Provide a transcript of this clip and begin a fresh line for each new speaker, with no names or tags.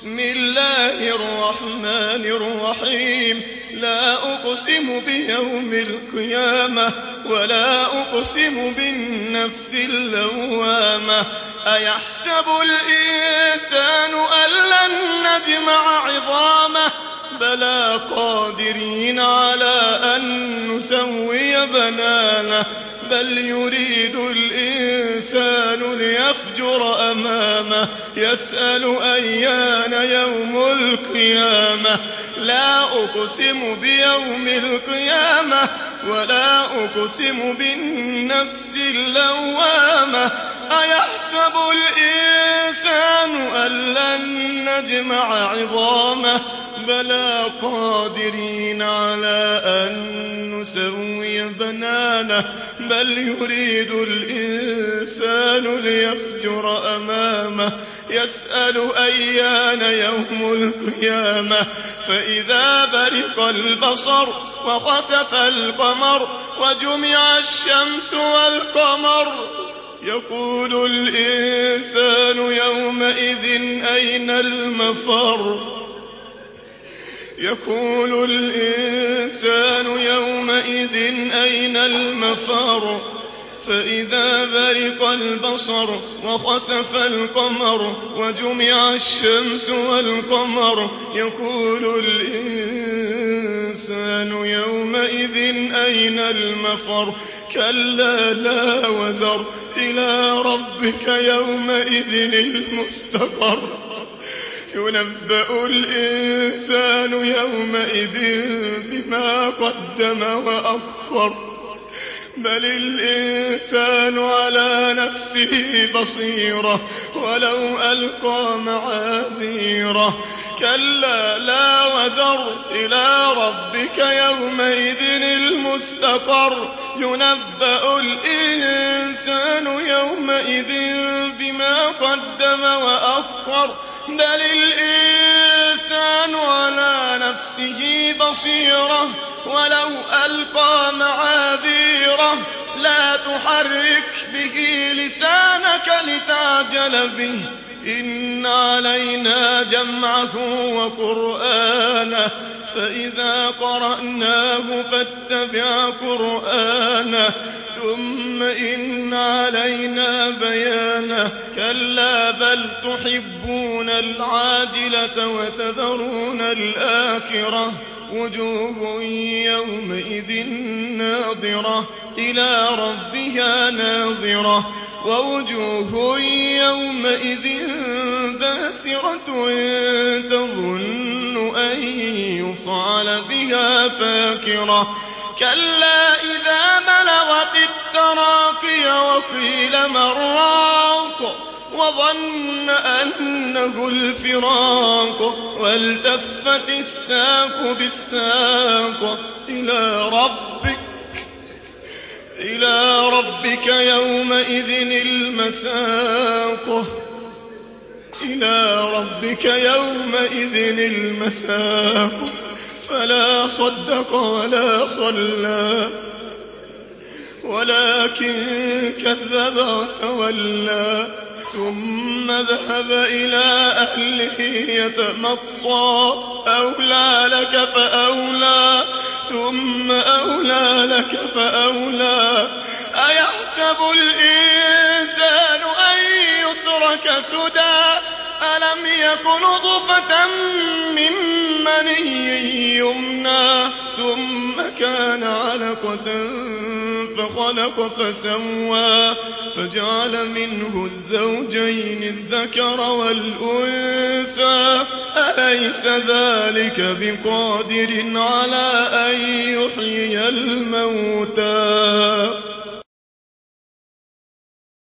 بسم الله الرحمن الرحيم لا أقسم بيوم القيامة ولا أقسم بالنفس اللوامة أيحسب الإنسان أن لن نجمع عظامه بلى قادرين على أن نسوي بنانه بل يريد الإنسان ليفجر أمامه يسأل أيان يوم القيامة لا أقسم بيوم القيامة ولا أقسم بالنفس اللوامة أيحسب الإنسان أن لن نجمع عظامه بلى قادرين على أن نسوي بنانه بل يريد الإنسان ليفجر أمامه يسأل أيان يوم القيامة فإذا برق البصر وخسف القمر وجمع الشمس والقمر يقول الإنسان يومئذ أين المفر يقول الإنسان يومئذ أين المفر فإذا برق البصر وخسف القمر وجمع الشمس والقمر يقول الإنسان يومئذ أين المفر كلا لا وزر إلى ربك يومئذ المستقر ينبأ الإنسان يومئذ بما قدم وأخر بل الإنسان على نفسه بصيرة ولو ألقى معاذيره كلا لا وزر إلى ربك يومئذ المستقر ينبأ الإنسان يومئذ بما قدم وأخر بل الإنسان على نفسه بصيرة ولو ألقى معاذيره لا تحرك به لسانك لتعجل به إن علينا جمعه وقرآنه فإذا قرأناه فاتبع قرآنه ثم إن علينا بيانه كلا بل تحبون العاجلة وتذرون الآخرة وجوه يومئذ ناظرة إلى ربها ناظرة ووجوه يومئذ باسرة تظن أن يفعل بها فاكرة كلا إذا بلغت التراقي وقيل من راق وظن أنه الفراق والتفت الساق بالساق إلى ربك يومئذ المساق إلى ربك يومئذ المساق فلا صدق ولا صلى ولكن كذب وتولى ثم ذهب إلى أهله يتمطى أولى لك فأولى ثم أولى لك فأولى أيحسب الإنسان أن يترك سدى ألم يكن نطفة من مني يمنى ثم كان علقة فخلق فسوى فجعل منه الزوجين الذكر والأنثى أليس ذلك بقادر على أن يحيي الموتى